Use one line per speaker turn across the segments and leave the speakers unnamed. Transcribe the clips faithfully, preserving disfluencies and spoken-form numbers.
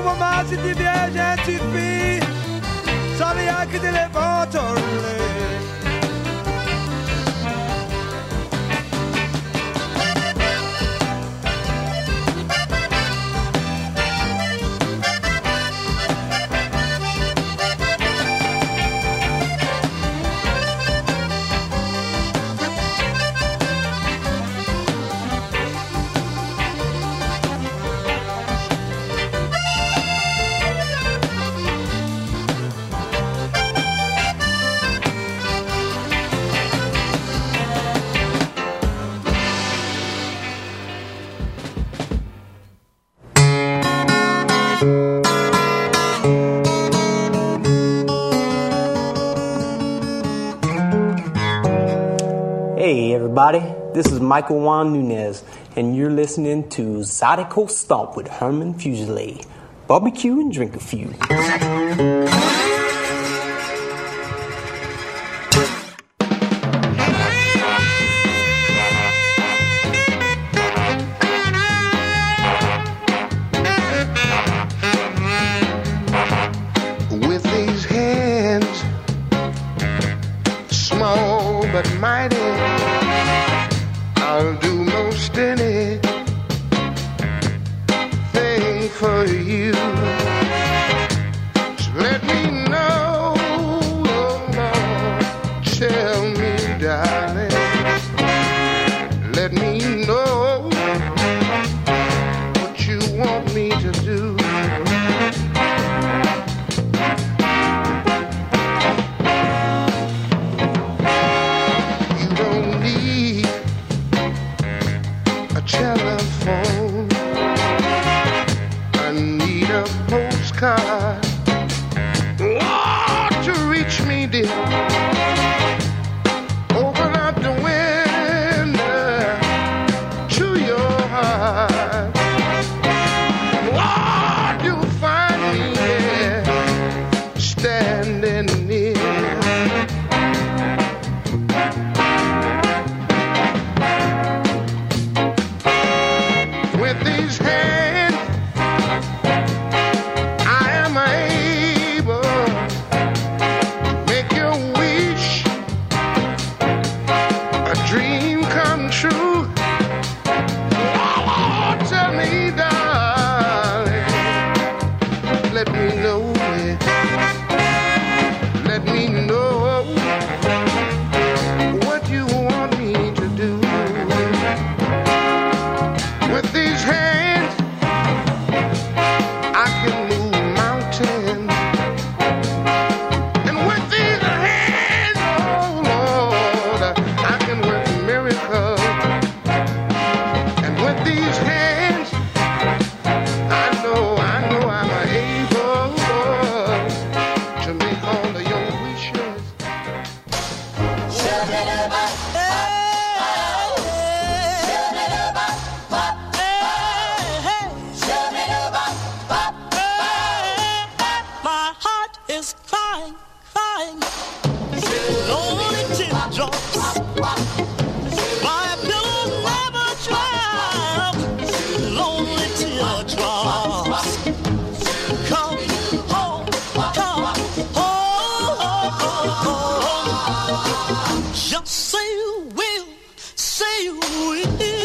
ma se ti piace ti fi sono anche delle foto
Hey everybody, this is Michael Juan Nunez, and you're listening to Zydeco Stomp with Herman Fuselier. Barbecue and drink a few.
With these hands, small but mighty, I'll do most anything for you. So let me know, oh Lord, tell me, darling, let me know what you want me to do. You don't need a telephone, I need a postcard, oh, to reach me, dear. Open up the window to your heart. Oh, you'll find me there, standing near. With these hands, I am able to make your wish a dream come true. Oh, tell me, darling, let me know it. Let me know what you want me to do. With these hands, I can move mountains. And with these hands, oh Lord, I can work miracles. And with these hands, I know, I know I'm able to make all of your wishes.
My heart is crying, crying, lonely teardrops. My pillow never dry, lonely teardrops. Come home, come home. Just say you will, say you will.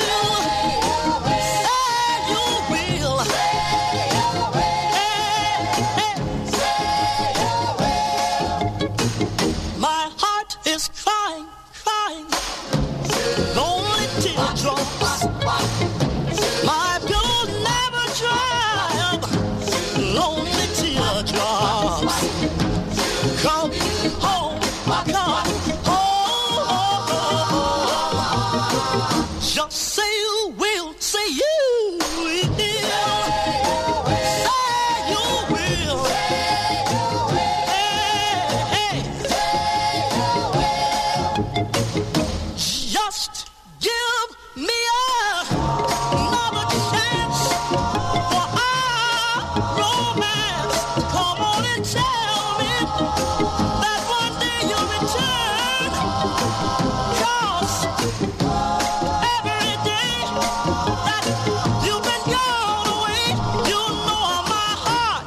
My heart is crying, crying, lonely teardrops. My pillow never dry, lonely teardrops. Come home, come home. Just say you will, say you will. Say you will. Just give me another chance for our romance. Come on and tell me that one day you'll return. 'Cause every day that you've been gone away, you know my heart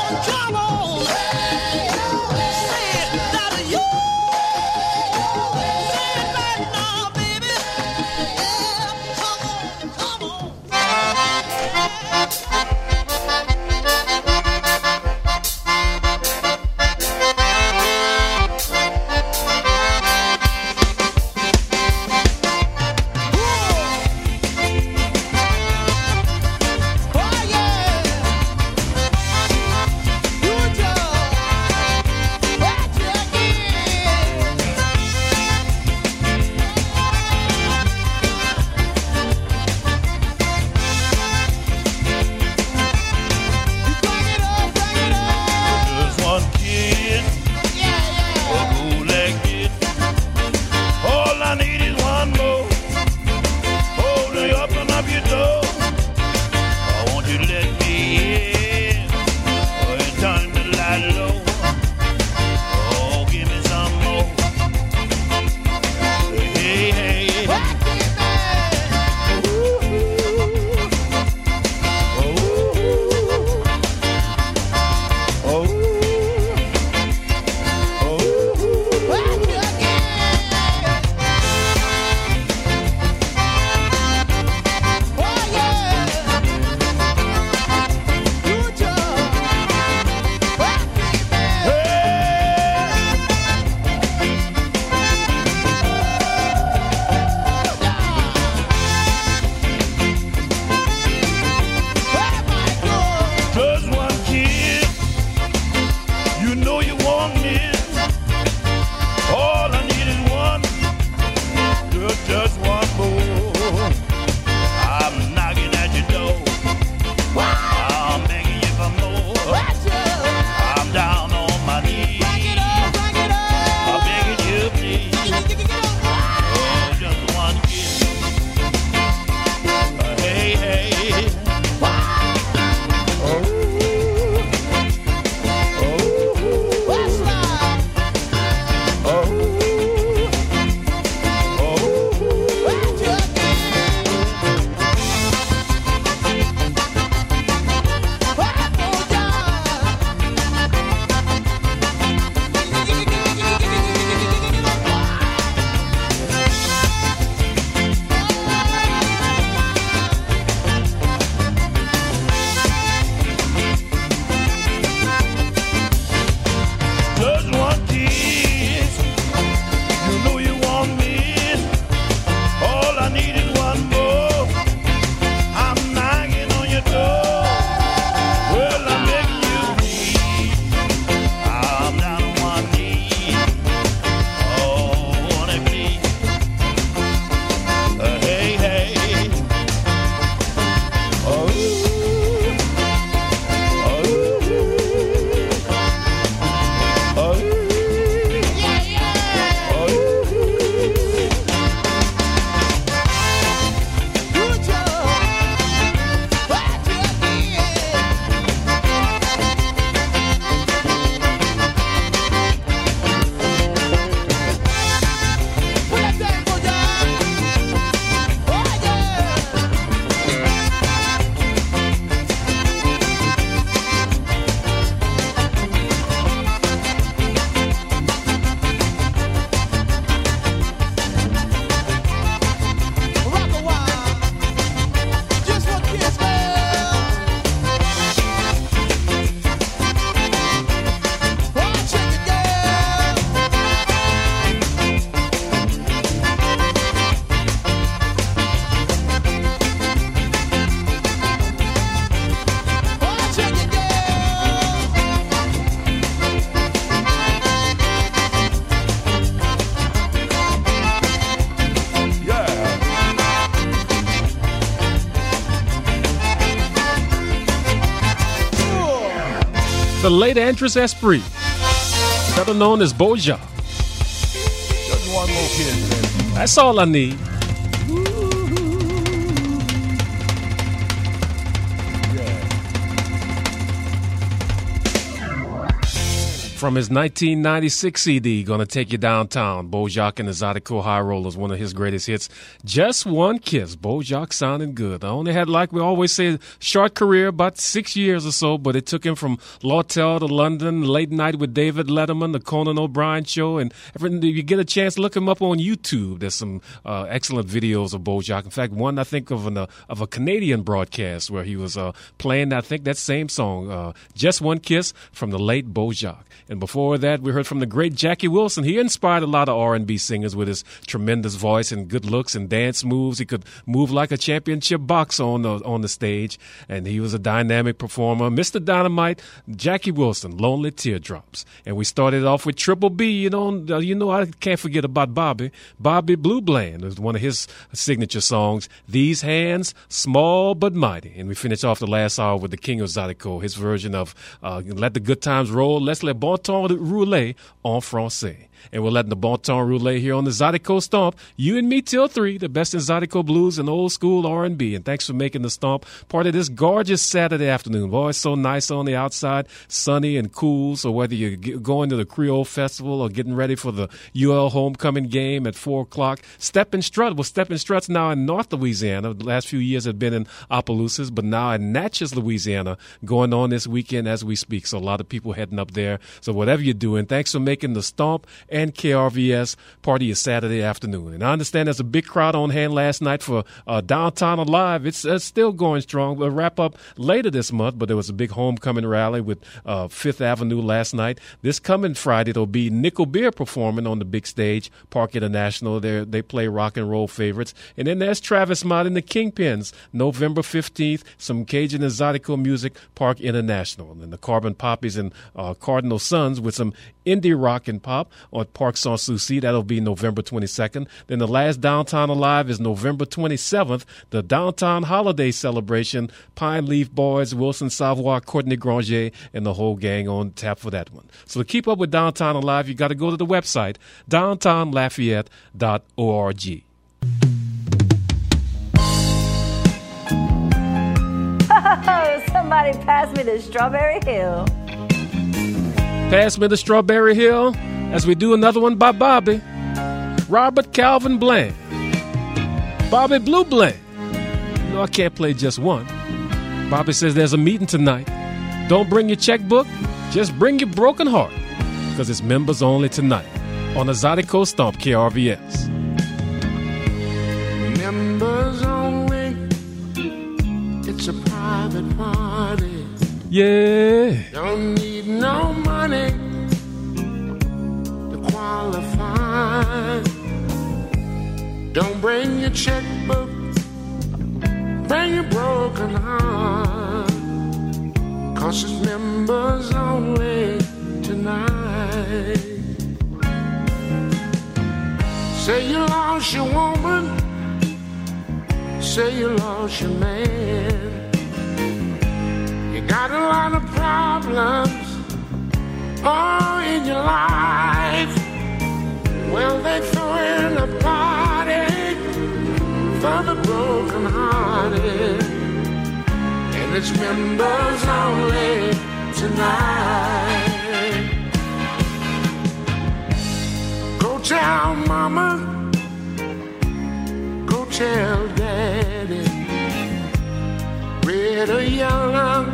Come on. Say it that you. Say it right now, baby. Yeah, come on, come on.
Just one kid, a bootleg kid. All I need is one more. Hold me up and up your door. I want you to let me in. Oh, it's time to lie low. Oh, give me some more. Hey, hey, hey. Oh, just one kid, you know you want me. All I need is one, just, just one more. I'm knocking at your door. I'm begging you for more. I'm down on my knees. I'm begging you, please. Oh, just one kiss. Uh, hey, hey. Oh, just one kiss. You know you want me. All I need is one more. I'm knocking on your door. Well, I'm begging you, please. I'm down on one knee. Oh, won't it please? Uh, hey, hey. Oh, oh, oh.
The late Andres Esprit, better known as Boja.
Just one more kiss, man.
That's all I need. From his nineteen ninety-six C D, Gonna Take You Downtown, Beau Jocques and the Zydeco High Rollers, one of his greatest hits. Just One Kiss. Beau Jocques sounding good. I only had, like we always say, short career, about six years or so, but it took him from Lawtel to London, Late Night with David Letterman, the Conan O'Brien Show, and if you get a chance, look him up on YouTube. There's some uh, excellent videos of Beau Jocques. In fact, one I think of, an, uh, of a Canadian broadcast where he was uh, playing, I think, that same song, uh, Just One Kiss, from the late Beau Jocques. And before that, we heard from the great Jackie Wilson. He inspired a lot of R and B singers with his tremendous voice and good looks and dance moves. He could move like a championship boxer on the on the stage, and he was a dynamic performer. Mister Dynamite, Jackie Wilson, Lonely Teardrops. And we started off with Triple B. You know, you know, I can't forget about Bobby. Bobby Blue Bland was one of his signature songs, These Hands, Small But Mighty. And we finished off the last hour with the King of Zydeco, his version of uh, Let the Good Times Roll, Let's Let Bon Temps Rouler en français. And we're letting the Bon Temps Rouler here on the Zydeco Stomp. You and me till three, the best in Zydeco blues and old school R and B. And thanks for making the Stomp part of this gorgeous Saturday afternoon. Boy, it's so nice on the outside, sunny and cool. So whether you're going to the Creole Festival or getting ready for the U L homecoming game at four o'clock, Step and Strut. Well, Step and Strut's now in North Louisiana. The last few years have been in Opelousas, but now in Natchez, Louisiana, going on this weekend as we speak. So a lot of people heading up there. So whatever you're doing, thanks for making the Stomp and K R V S party is Saturday afternoon. And I understand there's a big crowd on hand last night for uh, Downtown Alive. It's, it's still going strong. We'll wrap up later this month, but there was a big homecoming rally with uh, Fifth Avenue last night. This coming Friday, there'll be Nickel Beer performing on the big stage, Park International. They're, they play rock and roll favorites. And then there's Travis Mott and the Kingpins, November fifteenth, some Cajun and Zydeco music, Park International. And the Carbon Poppies and uh, Cardinal Sons with some indie rock and pop on Park Sans Souci. That'll be November twenty-second. Then the last Downtown Alive is November twenty-seventh, the Downtown Holiday Celebration, Pine Leaf Boys, Wilson Savoy, Courtney Granger, and the whole gang on tap for that one. So to keep up with Downtown Alive, you got to go to the website, downtown lafayette dot org.
Oh, somebody pass me the Strawberry Hill.
Pass me the Strawberry Hill as we do another one by Bobby. Robert Calvin Bland. Bobby Blue Bland. You know I can't play just one. Bobby says there's a meeting tonight. Don't bring your checkbook, just bring your broken heart, because it's members only tonight on the Zydeco Stomp K R V S.
Members only, it's a private party.
Yeah.
Don't need no money to qualify. Don't bring your checkbook, bring your broken heart, 'cause it's members only tonight. Say you lost your woman, say you lost your man. You got a lot of problems, oh, in your life. Well, they throw in a party for the broken hearted, and it's members only tonight. Go tell mama, go tell daddy, red or yellow,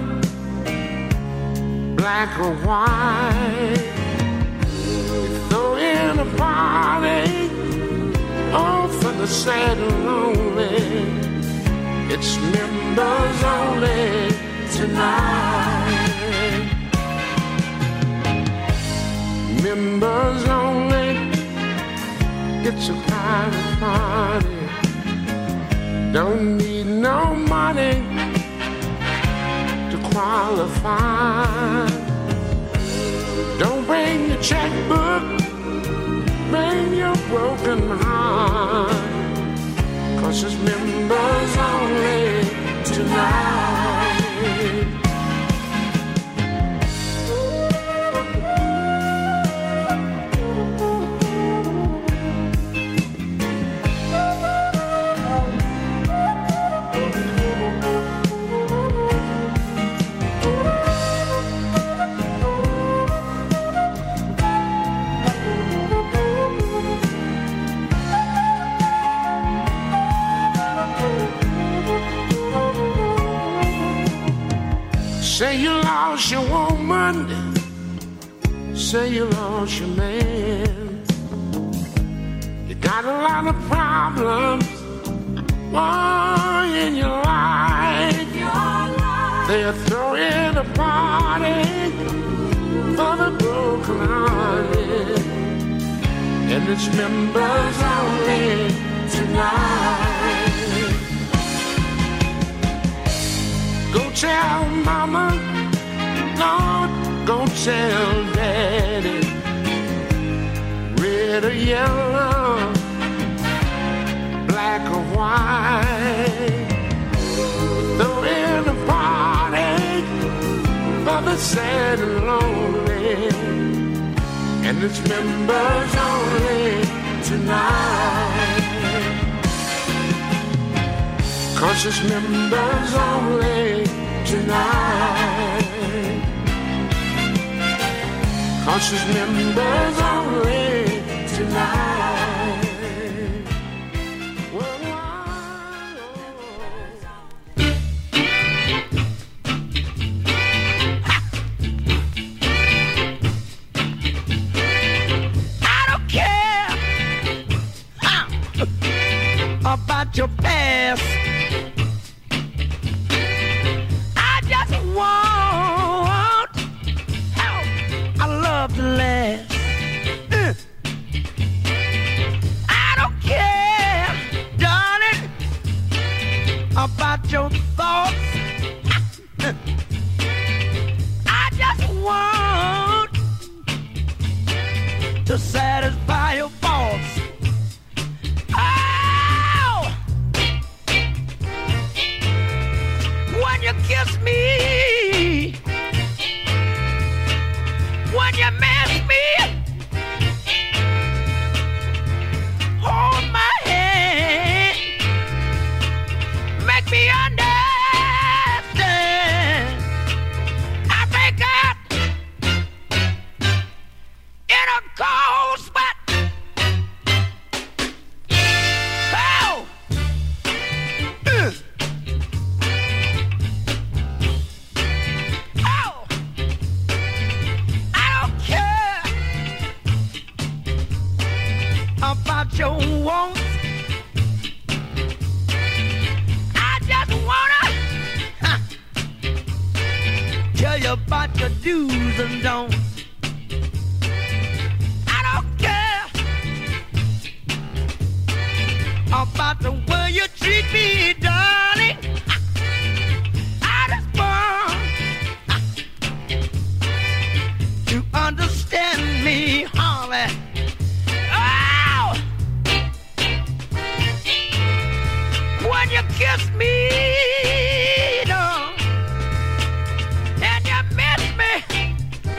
black or white. Throw in a party, oh, for the sad and lonely. It's members only tonight. Members only, it's a private party. Don't need no money to qualify. Don't bring your checkbook, bring your broken heart, 'cause it's members only tonight. lost your woman, say you lost your man. You got a lot of problems oh, in your life. They're throwing a party for the broken-hearted, and it's members only tonight. Go tell mama, no, go tell daddy, red or yellow, black or white. Throw in a party for the sad and lonely, and it's members only tonight. 'Cause it's members only tonight. 'Cause it's members only tonight.
I don't care about your past. Want how I love to last. Uh. I don't care, darling, about your thoughts. Uh. I just want to satisfy your faults. Oh, when you kiss me, when you miss me, hold my hand, make me understand. I break out in a cold sweat. Oh, uh. Oh. About your wants, I just wanna huh, tell you about your do's and don'ts. I don't care about the way you treat me, darling. I just want to understand me, Holly. When you kiss me, no, and you miss me,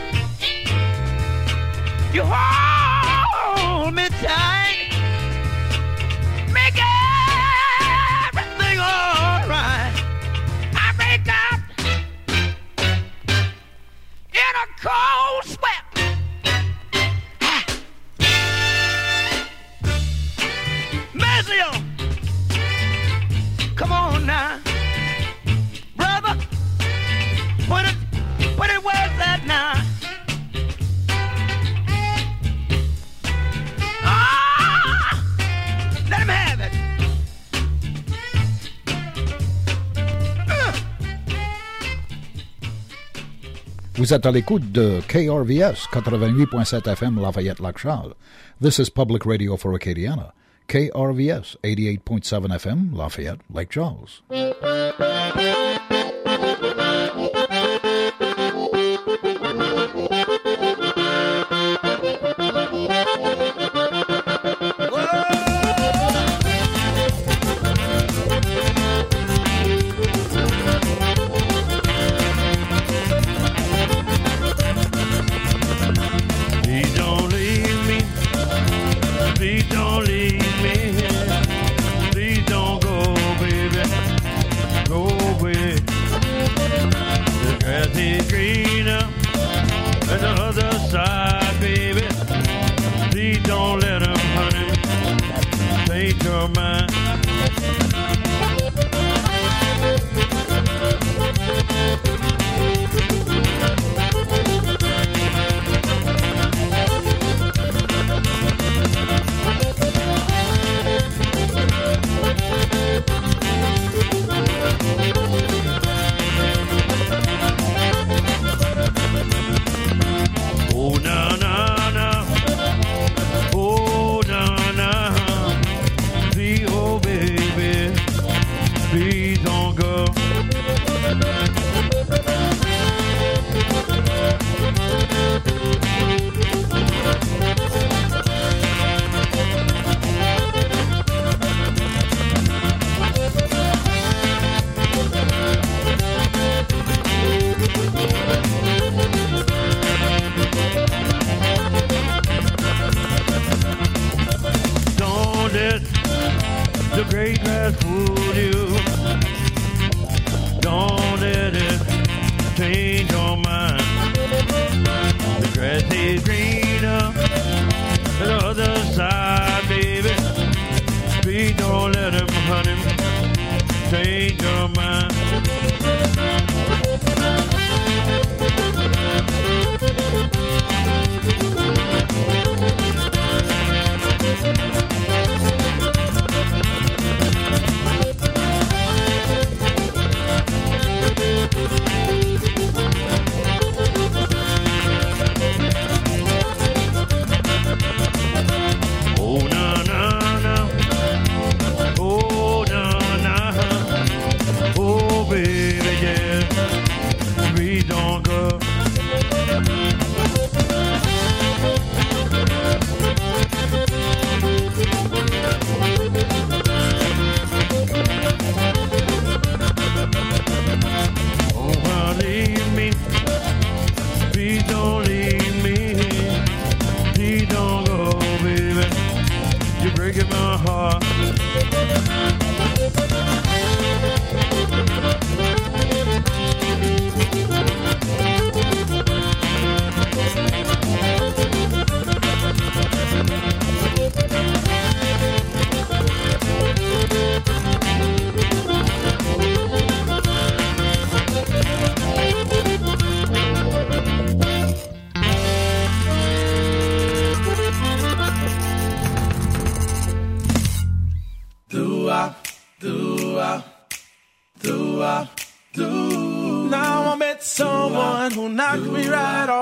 you hold me tight, make everything alright. I break out in a cold sweat. Mazio, come on now, brother, put it, put it where's that now? Ah, let him have it. Uh.
Vous êtes à l'écoute de K R V S quatre-vingt-huit point sept F M Lafayette-Lac-Charles. This is Public Radio for Acadiana. K R V S eighty-eight point seven F M Lafayette, Lake Charles.
Please don't leave me. Please don't leave me. Please don't go, baby. Go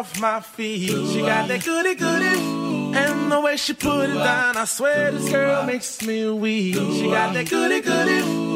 off my feet. She got that goody goody, and the way she put it down, I swear this girl makes me weak. She got that goody goody.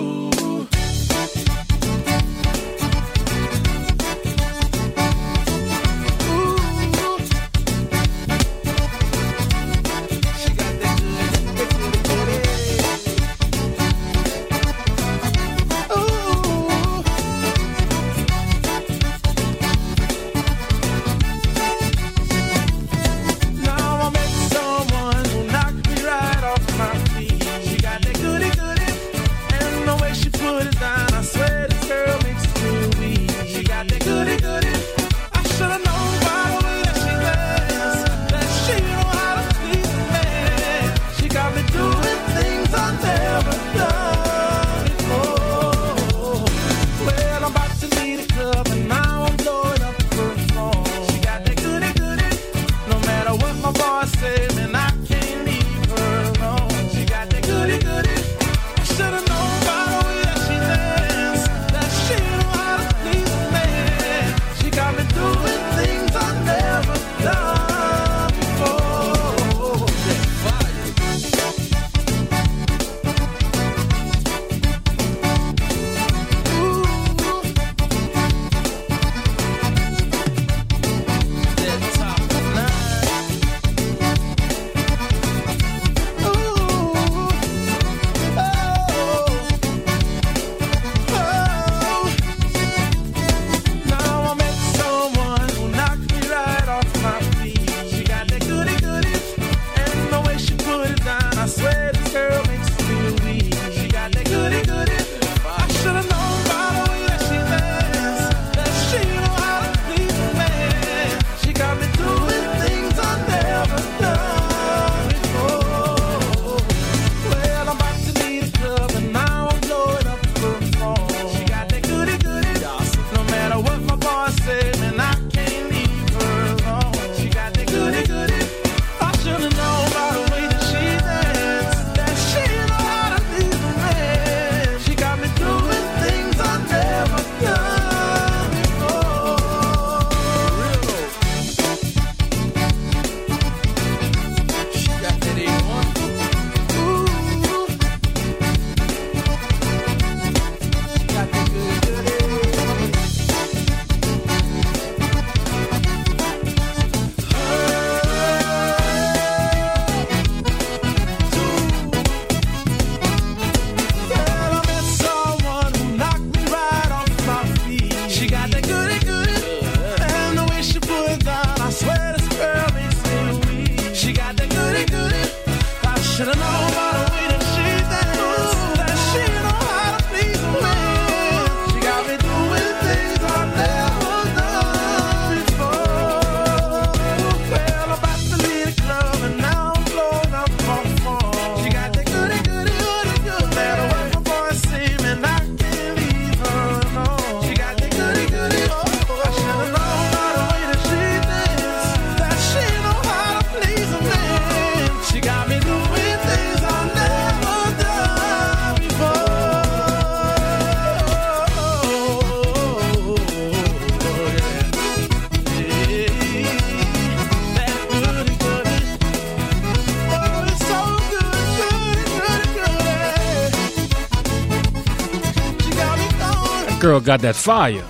Girl got that fire.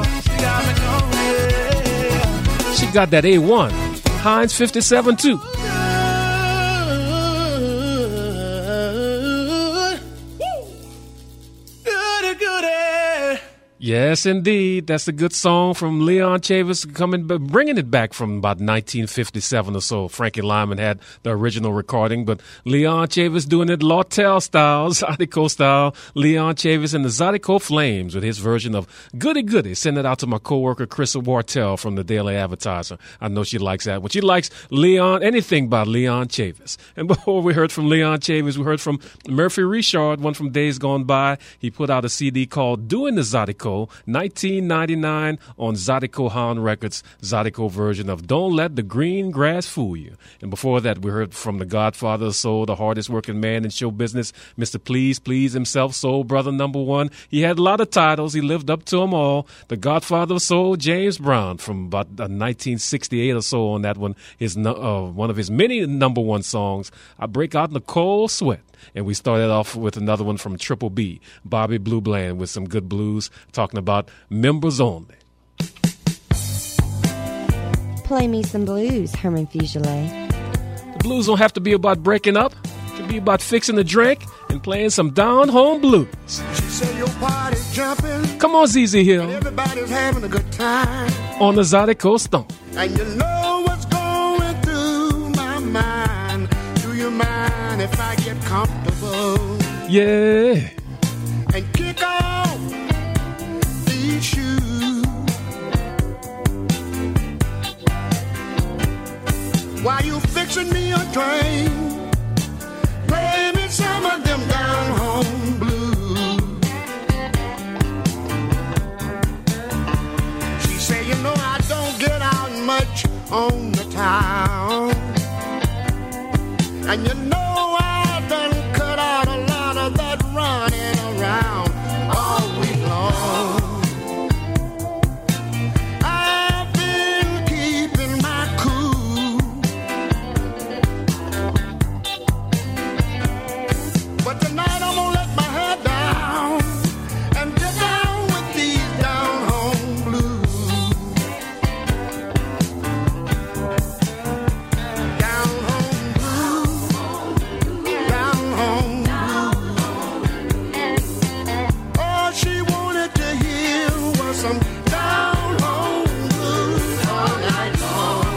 She got that A one. Heinz fifty-seven too. Yes, indeed. That's a good song from Leon Chavis, coming, bringing it back from about nineteen fifty-seven or so. Frankie Lyman had the original recording, but Leon Chavis doing it Lawtel style, Zydeco style. Leon Chavis and the Zydeco Flames with his version of Goody Goody. Send it out to my coworker Krista Wartell from the Daily Advertiser. I know she likes that. But she likes Leon, anything by Leon Chavis. And before we heard from Leon Chavis, we heard from Murphy Richard, one from Days Gone By. He put out a C D called Doing the Zydeco. Zydeco, nineteen ninety-nine on Zydeco Hound Records, Zydeco version of Don't Let the Green Grass Fool You. And before that, we heard from the Godfather of Soul, the hardest working man in show business, Mister Please Please himself, Soul Brother number one. He had a lot of titles. He lived up to them all. The Godfather of Soul, James Brown, from about uh, nineteen sixty-eight or so on that one, his uh, one of his many number one songs, I Break Out in a Cold Sweat. And we started off with another one from Triple B, Bobby Blue Bland, with some good blues, talking about members only.
Play me some blues, Herman Fugele.
The blues don't have to be about breaking up. It can be about fixing a drink and playing some down-home blues.
She said your party's jumping.
Come on, Z Z Hill.
Everybody's having a good time.
On the Zydeco Stomp.
And you know what's going through my mind. Do you mind if I get comfortable?
Yeah.
And kick off these shoes. While you fixing me a drink, play me some of them down home blues. She say, you know I don't get out much on the town, and you know I done cut out a lot of that running around all week long. I've been keeping my cool, but tonight I'm gonna let my head down and get down with these down home blues. Down home blues, down home blues. All she wanted to hear was some down home blues all night long.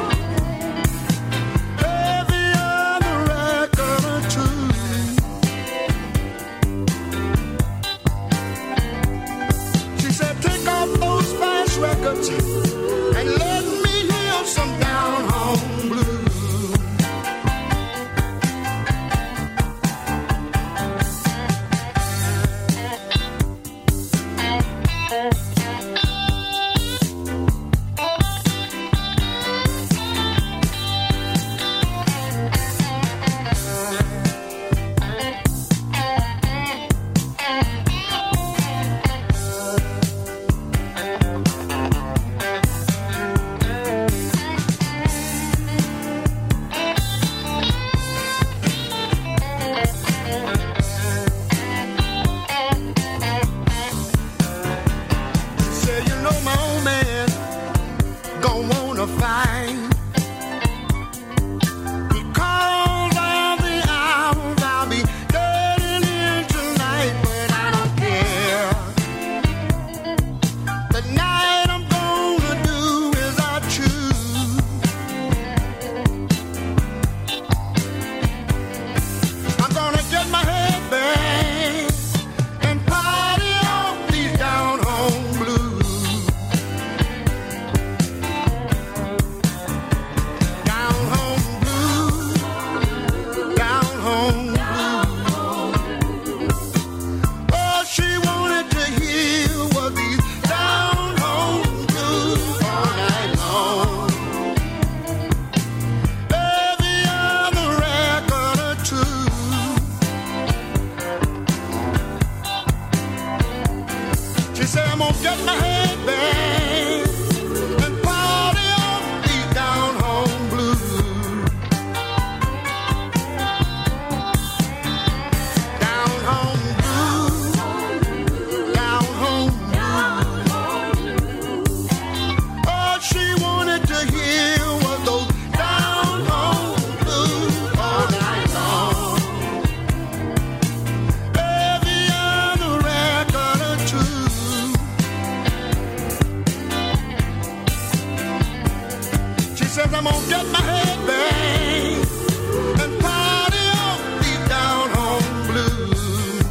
Every other record or two. She said, take off those fast records and let me hear some down home blues. Said, you know my old man gon' wanna fight, because all the hours I'll be getting in tonight, but I don't care. The night I'm gonna do as I choose. I'm gonna get my head back and party on these down home blues. Down home blues, down home blues. All she wanted to hear was these down home blues all night long. Every other record or two. She said, I'm gonna get my head back and party on these down home blues. Down home blues, down home blues. All she wanted to hear was those down home blues all night long. Every other record or two. She says, I'm gonna get my head back and party on these down home blues.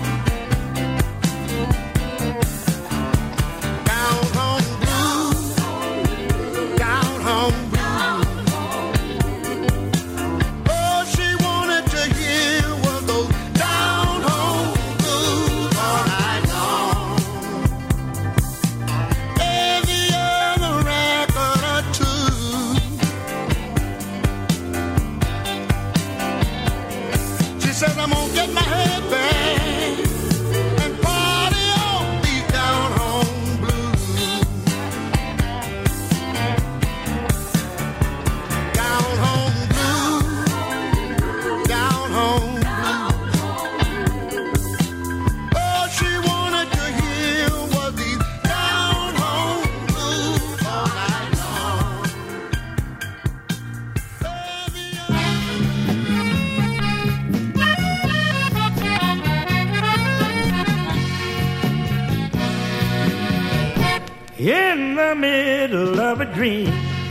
Down home blues, down home blues. All she wanted to hear was those down home blues all night long.
in the middle of a dream.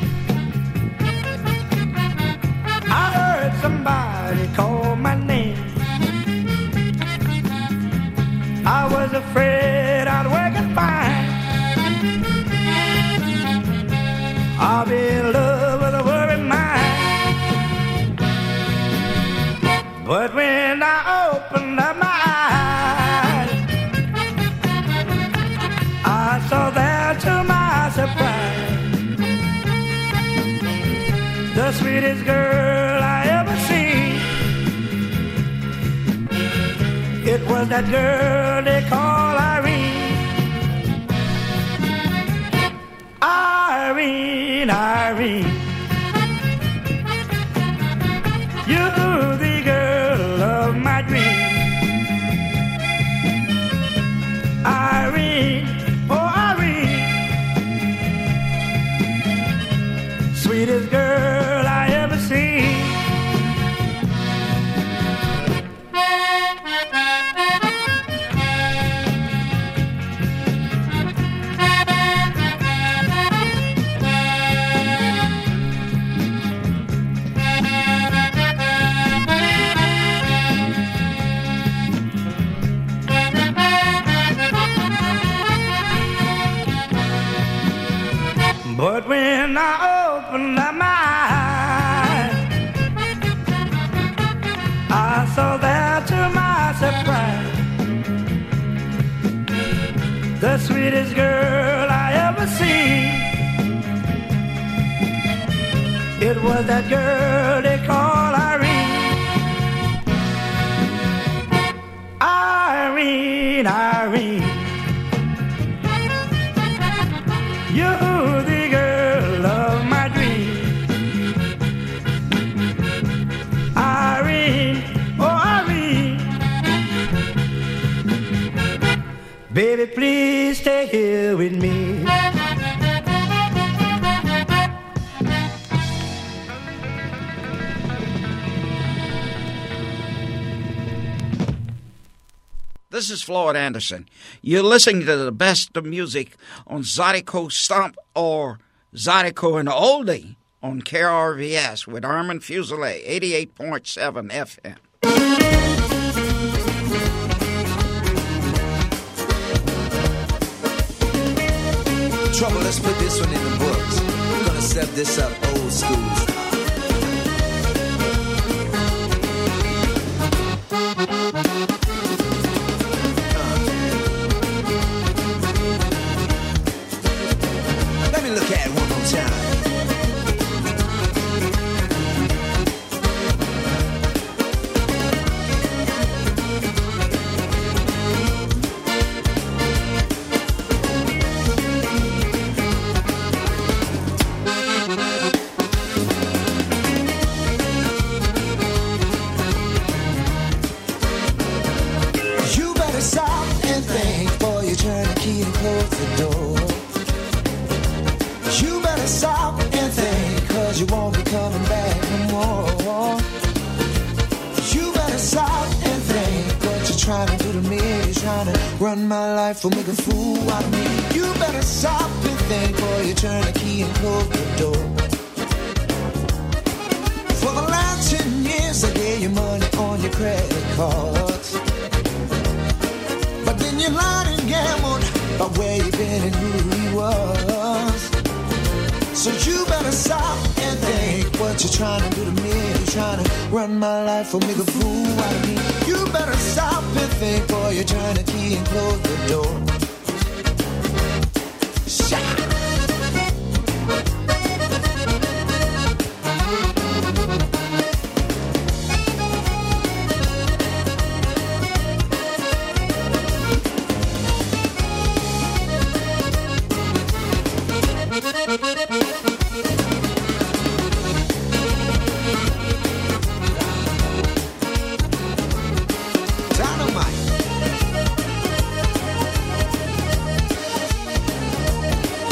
I heard somebody call my name. I was afraid I'd wake and find I'll be in love with a worried mind. But when I opened up my eyes, I saw there to my surprise the sweetest girl I ever seen. It was that girl they call Irene. Irene, Irene, you're the girl of my dream. Irene, oh Irene, sweetest girl I ever seen. But when I opened up my eyes, I saw there to my surprise the sweetest girl I ever seen. It was that girl they call Irene. Irene, Irene, you're the girl of my dream. Irene, oh Irene, baby, please stay here with me.
This is Floyd Anderson. You're listening to the best of music on Zydeco Stomp or Zydeco and Oldie on K R V S with Herman Fuselier, eighty-eight point seven F M.
Trouble, let's put this one in the books. We're gonna set this up old school style. Look at it one more time. You better stop and think before you turn the key and close the door. You better stop and think, cause you won't be coming back no more. You better stop and think what you're trying to do to me. You're trying to run my life or make a fool out of me. You better stop and think before you turn the key and close the door. For the last ten years I gave you money on your credit cards, but then you lied and gambled about where you been and who you was. So you better stop and think what you're trying to do to me. You're trying to run my life or make a fool out of me. You better stop and think, boy, you're trying to key and close the door. Shut. Dynamite.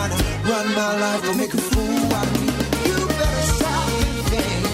trying to run my life, don't make a fool out of me. You better stop and think.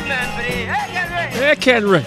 Hey, Ken Ray.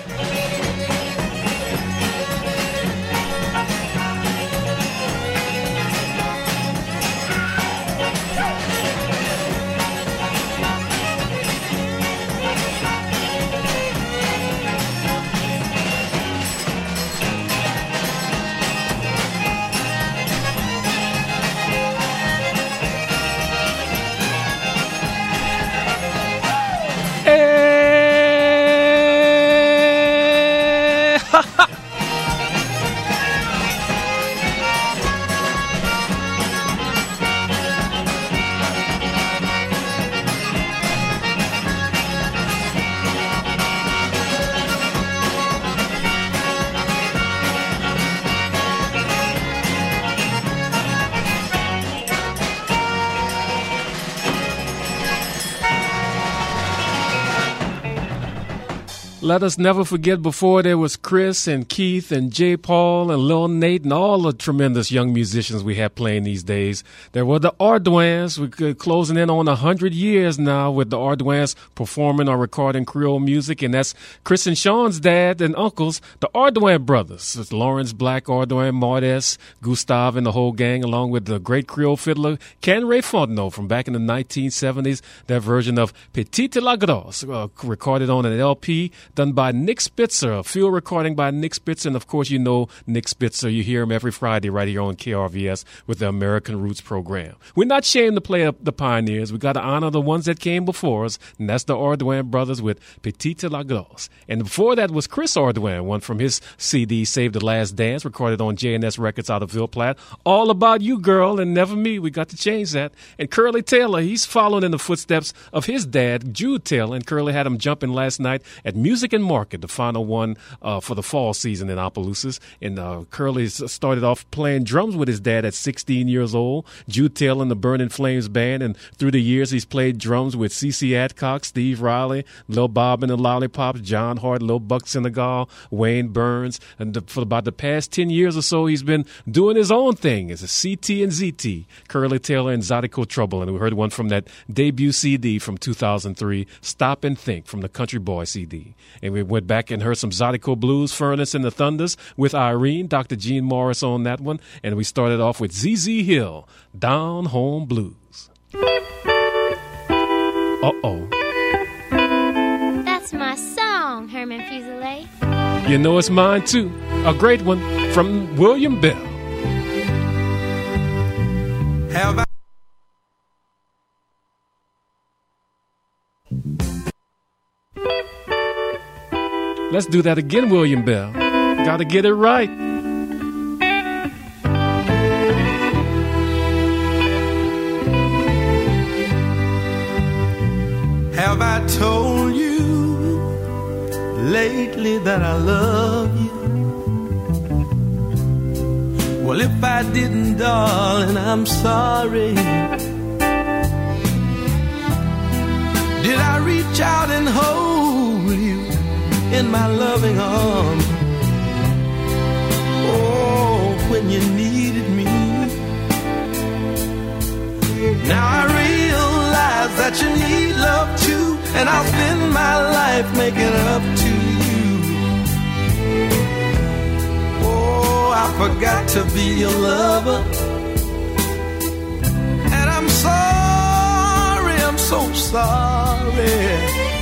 Let us never forget before there was Chris and Keith and J. Paul and Lil Nate and all the tremendous young musicians we have playing these days. There were the Ardoins. We're closing in on one hundred years now with the Ardoins performing or recording Creole music. And that's Chris and Sean's dad and uncles, the Ardoin brothers. It's Lawrence Black Ardoin, Mardes, Gustav, and the whole gang, along with the great Creole fiddler Ken Ray Fontenot from back in the nineteen seventies. Their version of Petite La Grosse, uh, recorded on an L P done by Nick Spitzer, a field recording by Nick Spitzer. And, of course, you know Nick Spitzer. You hear him every Friday right here on K R V S with the American Roots program. We're not ashamed to play up the pioneers. We got to honor the ones that came before us, and that's the Ardoin brothers with Petite La Grosse. And before that was Chris Ardoin, one from his C D, Save the Last Dance, recorded on J and S Records out of Ville Platte. All About You, Girl, and Never Me. We got to change that. And Curly Taylor, he's following in the footsteps of his dad, Jude Taylor, and Curly had him jumping last night at Music and Market, the final one uh, for the fall season in Opelousas. And uh, Curly started off playing drums with his dad at sixteen years old. Jude Taylor and the Burning Flames Band. And through the years, he's played drums with C C Adcock, Steve Riley, Lil Bob and the Lollipops, John Hart, Lil Buck Senegal, Wayne Burns. And the, for about the past ten years or so, he's been doing his own thing. It's a C T and Z T, Curly Taylor and Zydeco Trouble. And we heard one from that debut C D from two thousand three, Stop and Think, from the Country Boy C D. And we went back and heard some Zydeco Blues, Furnace and the Thunders with Irene, Doctor Gene Morris on that one. And we started off with Z Z Hill, Down Home Blues. Uh-oh.
That's my song, Herman Fuselier.
You know it's mine, too. A great one from William Bell.
Have I
Let's do that again, William Bell. Gotta get it right.
Have I told you lately that I love you? Well, if I didn't, darling, I'm sorry. Did I reach out and hold you in my loving arms? Oh, when you needed me. Now I realize that you need love too, and I'll spend my life making up to you. Oh, I forgot to be your lover, and I'm sorry, I'm so sorry.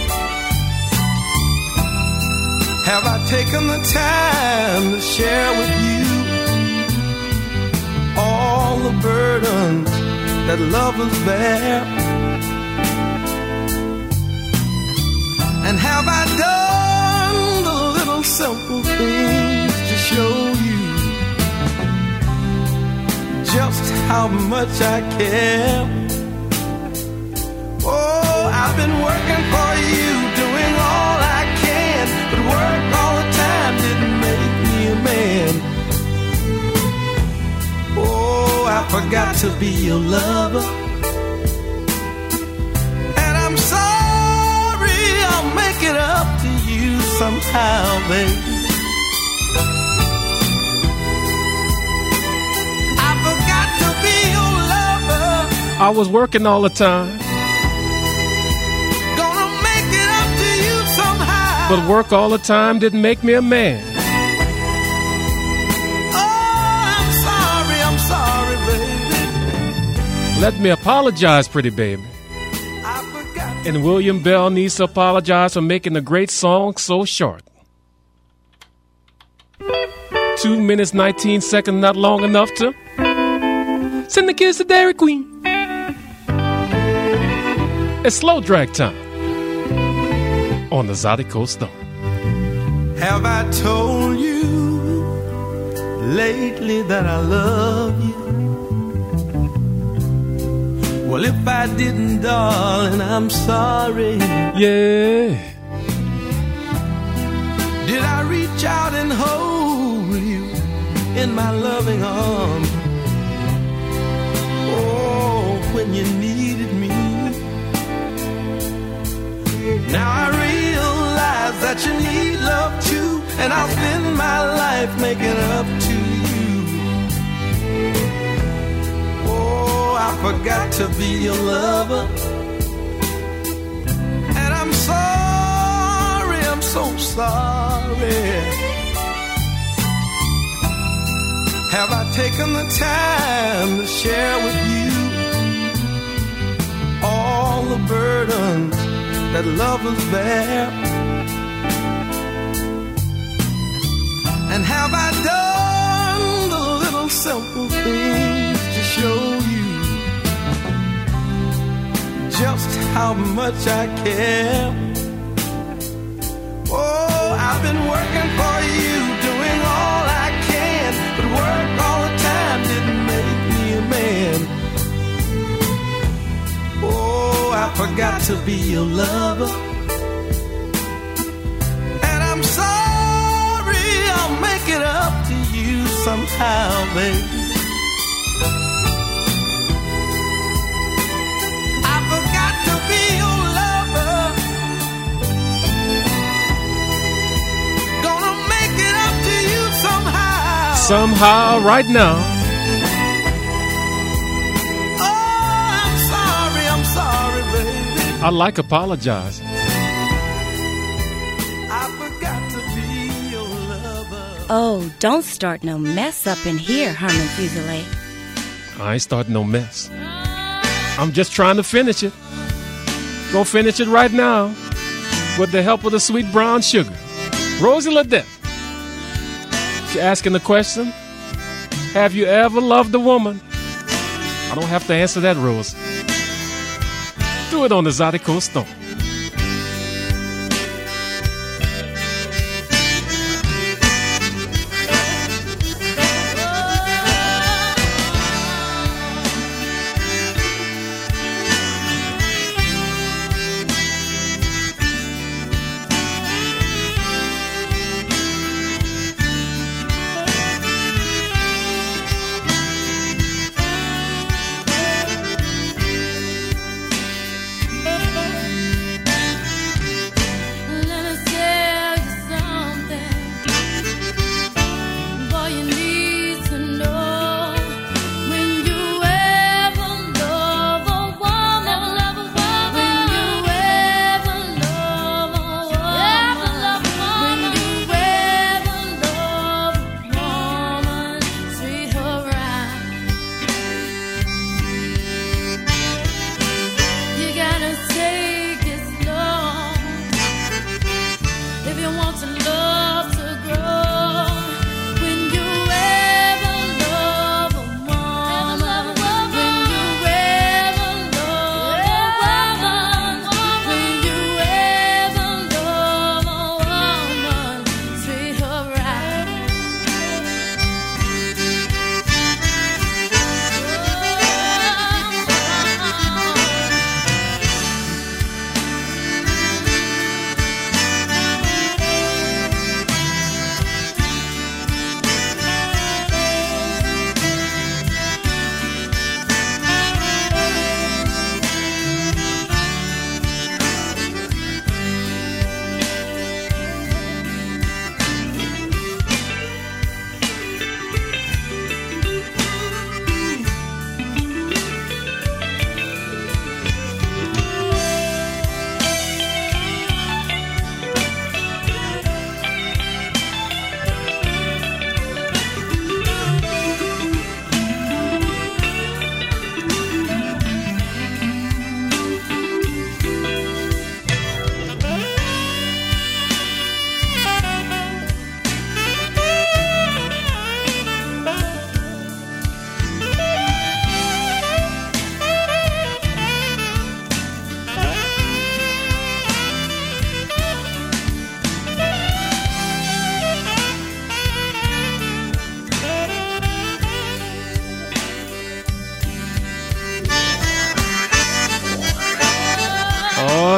Have I taken the time to share with you all the burdens that lovers bear? And have I done the little simple things to show you just how much I care? Oh, I've been working for you, doing all I can, but work all the time didn't make me a man. Oh, I forgot to be your lover, and I'm sorry, I'll make it up to you somehow, baby. I forgot to be your lover.
I was working all the time.
Gonna make it up to you
But work all the time didn't make me a man.
Oh, I'm sorry, I'm sorry, baby.
Let me apologize, pretty baby. And William Bell needs to apologize for making the great song so short. Two minutes, nineteen seconds, not long enough to send the kids to Dairy Queen. It's slow drag time on the Zydeco Stone.
Have I told you lately that I love you? Well, if I didn't, darling, I'm sorry.
Yeah.
Did I reach out and hold you in my loving arms? Oh, when you needed me. Now I realize that you need love too, and I'll spend my life making up to you. Oh, I forgot to be your lover, and I'm sorry, I'm so sorry. Have I taken the time to share with you all the burdens that lovers bear? And have I done the little simple things to show you just how much I care? Oh, I've been working for you, doing all I can, but work all the time didn't make me a man. Oh, I forgot to be your lover, and I'm sorry, I'll make it up to you somehow, baby. I forgot to be your lover, gonna make it up to you somehow.
Somehow, right now. I like apologize.
I forgot to be your lover.
Oh, don't start no mess up in here, Herman Fuselier.
I ain't starting no mess. I'm just trying to finish it. Go finish it right now with the help of the sweet brown sugar. Rosie Ledette. She's asking the question, have you ever loved a woman? I don't have to answer that, Rose. Do it on the Zydeco Stone.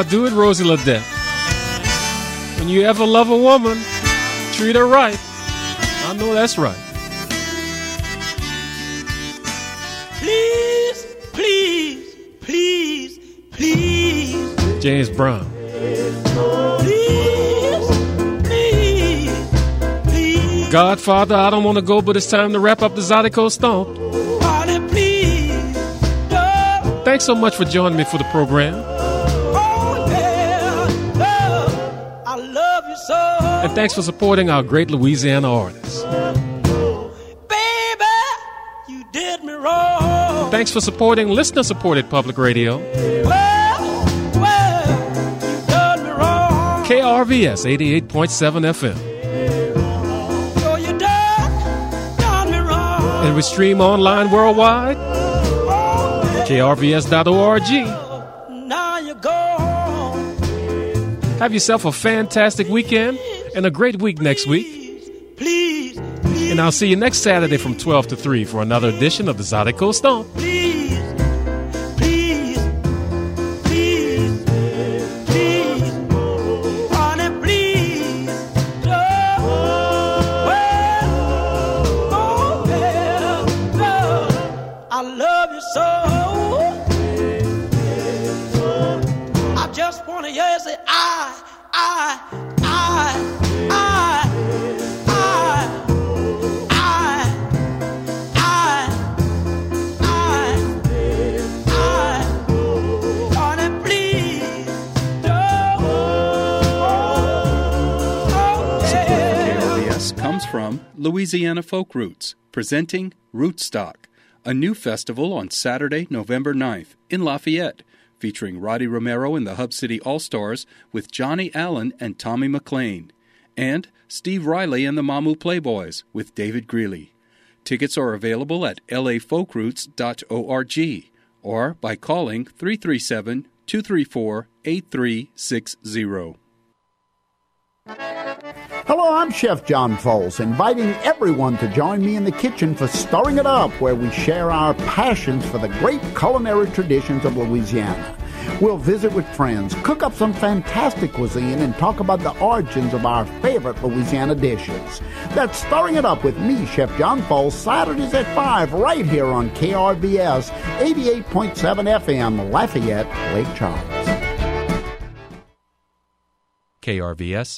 do it, Rosie Ledette. When you ever love a woman, treat her right. I know that's right.
Please, please, please, please.
James Brown.
Please, please, please.
Godfather, I don't want to go, but it's time to wrap up the Zydeco Stomp.
Honey, please, no.
Thanks so much for joining me for the program.
Oh, yeah, no. I love you so.
And thanks for supporting our great Louisiana artists.
Baby, you did me wrong.
Thanks for supporting listener-supported public radio.
Well, well, you done me wrong.
K R V S eighty-eight point seven F M.
So you done, done me wrong.
And we stream online worldwide. K R V S dot org.
Now you go.
Have yourself a fantastic weekend and a great week next week.
Please, please.
And I'll see you next Saturday from twelve to three for another edition of the Zydeco Stomp.
Please, please, please, please, honey, please, oh, well, oh, well, oh, I love you so. I just want to hear you say, I, I, I, I.
Comes from Louisiana Folk Roots, presenting Rootstock, a new festival on Saturday, November ninth in Lafayette, featuring Roddy Romero and the Hub City All-Stars with Johnny Allen and Tommy McLean, and Steve Riley and the Mamu Playboys with David Greeley. Tickets are available at l a folk roots dot org or by calling three three seven, two three four, eight three six zero.
Hello, I'm Chef John Foles, inviting everyone to join me in the kitchen for Stirring It Up, where we share our passions for the great culinary traditions of Louisiana. We'll visit with friends, cook up some fantastic cuisine, and talk about the origins of our favorite Louisiana dishes. That's Stirring It Up with me, Chef John Foles, Saturdays at five, right here on K R V S eighty-eight point seven F M, Lafayette, Lake Charles.
K R V S